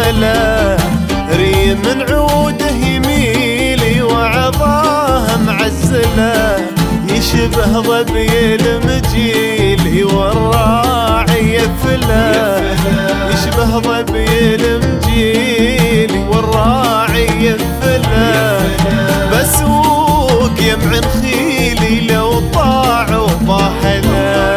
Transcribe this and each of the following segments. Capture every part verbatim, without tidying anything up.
هلا، ري من عوده يميلي وعظاه معزله، يشبه ظبي المجيلي والراعي يفله، يشبه ظبي المجيلي والراعي يفله، بسوق يمعن خيلي لو طاع وطاحله.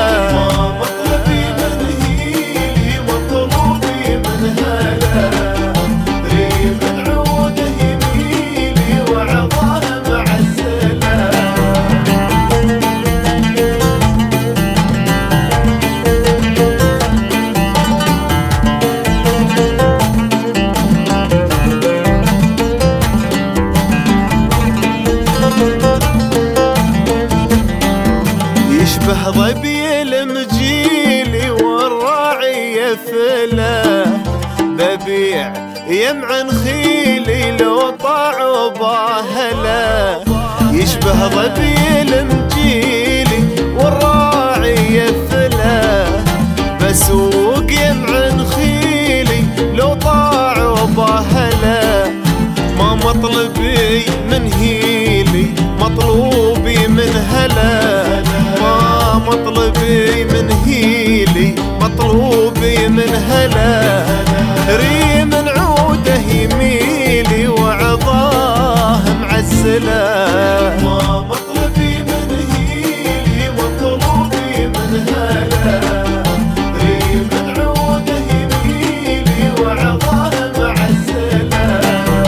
يشبه ظبي المجيلي والراعي يفله، ببيع يمعن خيلي لو طاع وباهله، يشبه ظبي المجيلي والراعي يفله، بسوق يمعن خيلي لو طاع وباهله، ما مطلبي من هيلي مطلوبي من هلا، ما مطلبي من هيلي مطلوبي من هلا، ري من عوده يميلي وعظاه معزله، ما مطلبي من هيلي مطلوبي من هلا، ري من عوده يميلي وعظاه معزله.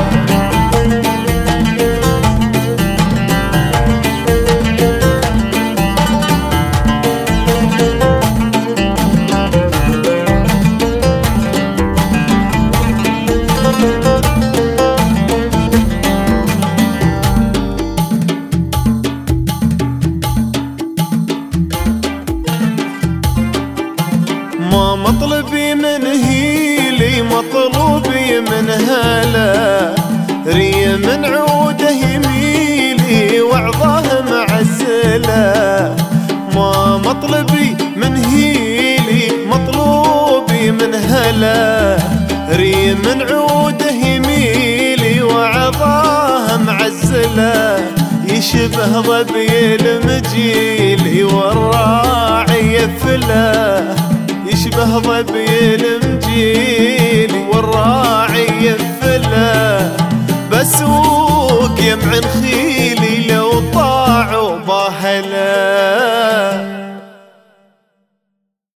ما مطلبي من هيلي مطلوبي من هلا، ري من عوده يميلي وعظاه معزله، ما مطلبي من هيلي مطلوبي من هلا، ري من عوده يميلي وعظاه معزله، يشبه ظبي المجيلي والراعي يفله، يشبه ظبي المجيلي والراعي يفله، بسوق يمعن خيلي